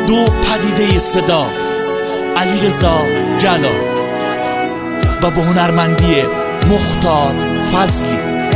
دو پدیده صدا، علیرضا جلال و به هنرمندی مختار فضلی.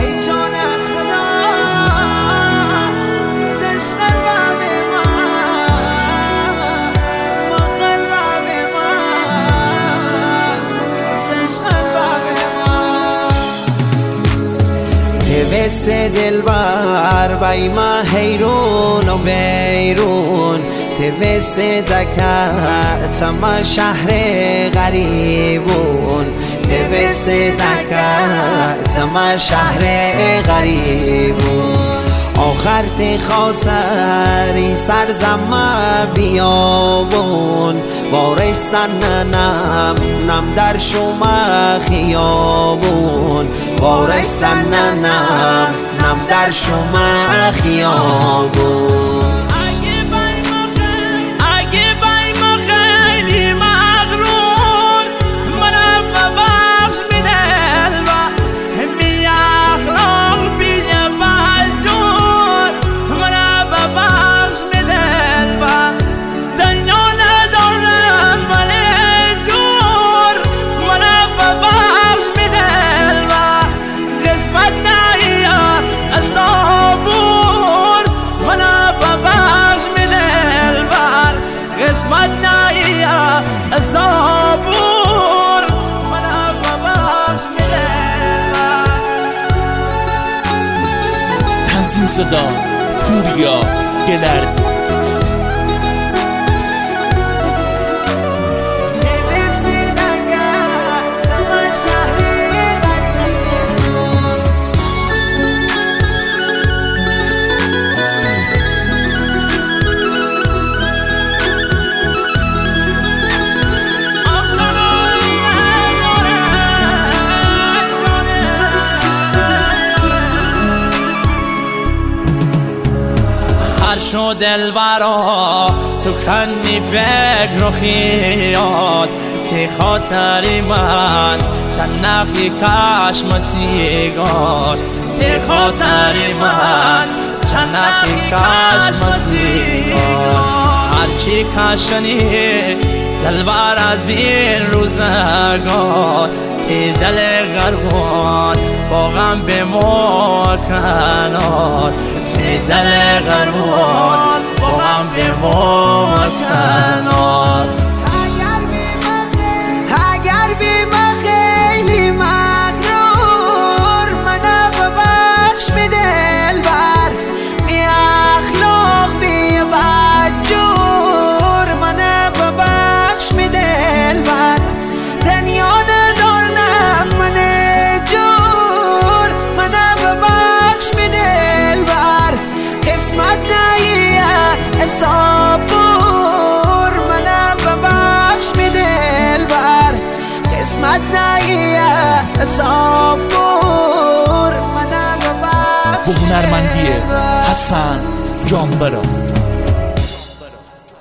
نوست دلبر بای ما حیرون و ویرون، نوست دکت ما شهر غریبون، نوست دکت ما شهر غریبون. آخر تی خاطری سرزم بیابون، وارستن نم در شما خیابون، وارستن نم در شما خیابون. تنظیم صدا پوریا گلردی. شو دلبرا تو کنی فکر و خیال، تی خاطری من چند نفی کشم و سیگار، تی خاطری من چند نفی کشم و سیگار. هرچی کشنی دلبر از این روزگار، تی دل غربان با غم بمو کنار، تی دل غربان با غم بمو کنار. اگر بی ما خیلی مغرور، منو ببخش می دلبر، می اخلاق بی بدجور، منو ببخش می دلبر. دنیا ندارم من جور، منو ببخش می دلبر. قسمت نیه صبور، منو ببخش می دلبر. قسمت نیه صبور، منو ببخش. به هنرمندی حسن جانبراز.